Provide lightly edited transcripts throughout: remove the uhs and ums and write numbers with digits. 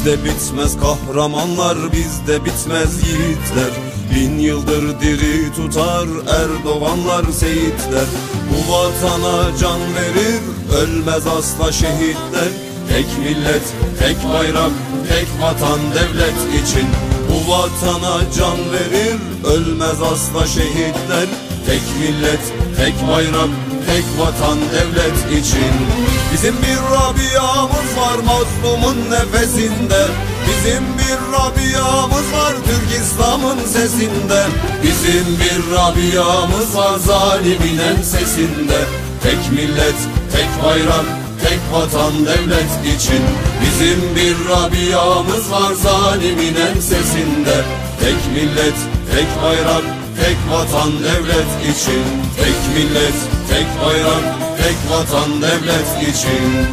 Bizde bitmez kahramanlar, bizde bitmez yiğitler. 1000 yıldır diri tutar Erdoğanlar, Seyitler. Bu vatana can verir, ölmez asla şehitler. Tek millet, tek bayrak, tek vatan devlet için. Bu vatana can verir, ölmez asla şehitler. Tek millet, tek bayrak, tek vatan devlet için. Bizim bir Rabia'mız var mazlumun nefesinde. Bizim bir Rabia'mız var Türk İslam'ın sesinde. Bizim bir Rabia'mız var zalimin ensesinde. Tek millet, tek bayrak, tek vatan devlet için. Bizim bir Rabia'mız var zalimin ensesinde. Tek millet, tek bayrak, tek vatan devlet için. Tek millet, tek bayrak, tek vatan devlet için.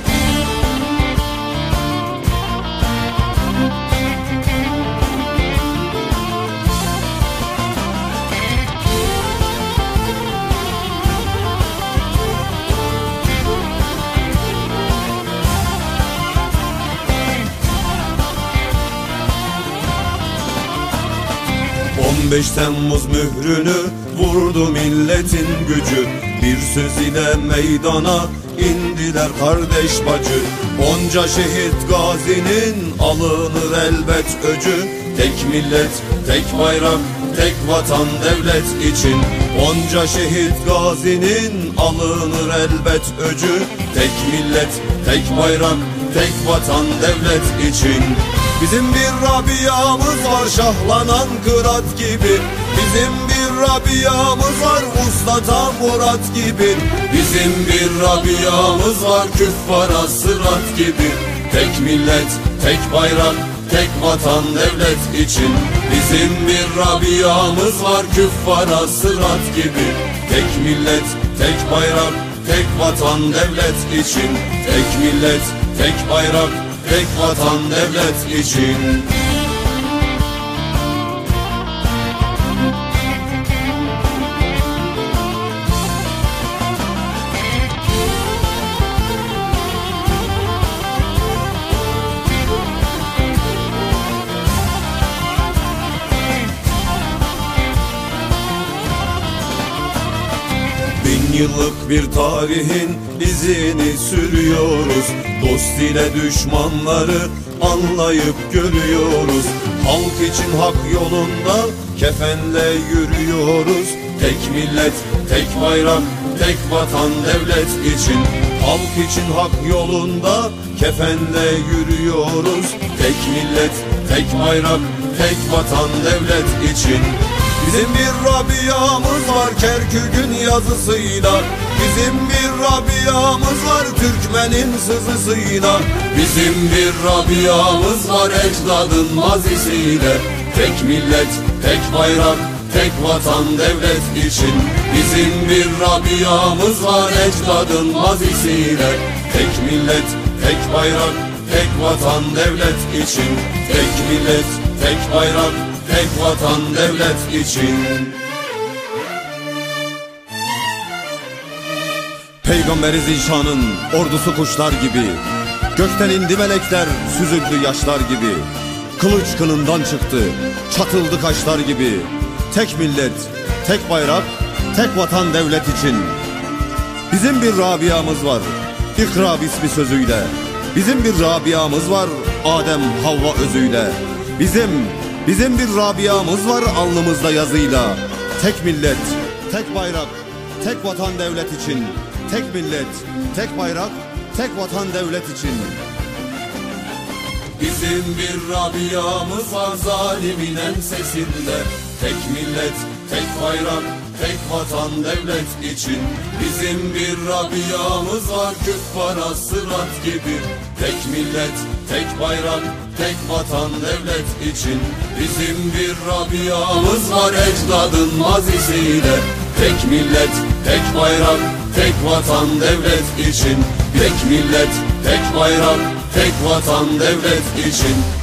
...15 Temmuz mührünü vurdu milletin gücü. Bir söz ile meydana indiler kardeş bacı. Onca şehit gazinin alınır elbet öcü. Tek millet, tek bayrak, tek vatan devlet için. Onca şehit gazinin alınır elbet öcü. Tek millet, tek bayrak, tek vatan devlet için. Bizim bir Rabia'mız var şahlanan kırat gibi. Bizim bir Rabia'mız var uslata Murat gibi. Bizim bir Rabia'mız var küffara sırat gibi. Tek millet, tek bayrak, tek vatan devlet için. Bizim bir Rabia'mız var küffara sırat gibi. Tek millet, tek bayrak, tek vatan devlet için. Tek millet, tek bayrak, tek vatan devlet için. Yıllık bir tarihin izini sürüyoruz. Dost ile düşmanları anlayıp görüyoruz. Halk için hak yolunda kefenle yürüyoruz. Tek millet, tek bayrak, tek vatan devlet için. Halk için hak yolunda kefenle yürüyoruz. Tek millet, tek bayrak, tek vatan devlet için. Bizim bir Rabia'mız var Kerkük'ün yazısıyla. Bizim bir Rabia'mız var Türkmen'in sızısıyla. Bizim bir Rabia'mız var ecdadın mazisiyle. Tek millet, tek bayrak, tek vatan devlet için. Bizim bir Rabia'mız var ecdadın mazisiyle. Tek millet, tek bayrak, tek vatan devlet için. Tek millet, tek bayrak, tek vatan devlet için. Peygamberi Zişan'ın ordusu kuşlar gibi. Gökten indi melekler süzüldü yaşlar gibi. Kılıç kınından çıktı çatıldı kaşlar gibi. Tek millet, tek bayrak, tek vatan devlet için. Bizim bir Rabia'mız var İkra ismi sözüyle. Bizim bir Rabia'mız var Adem Havva özüyle. Bizim bir Rabia'mız var alnımızda yazıyla. Tek millet, tek bayrak, tek vatan devlet için. Tek millet, tek bayrak, tek vatan devlet için. Bizim bir Rabia'mız var zalimin ensesinde. Tek millet, tek bayrak, tek vatan devlet için. Bizim bir Rabia'mız var küffara sırat gibi. Tek millet, tek bayrak, tek vatan devlet için. Bizim bir Rabia'mız var ecdadın mazisiyle. Tek millet, tek bayrak, tek vatan devlet için. Tek millet, tek bayrak, tek vatan devlet için.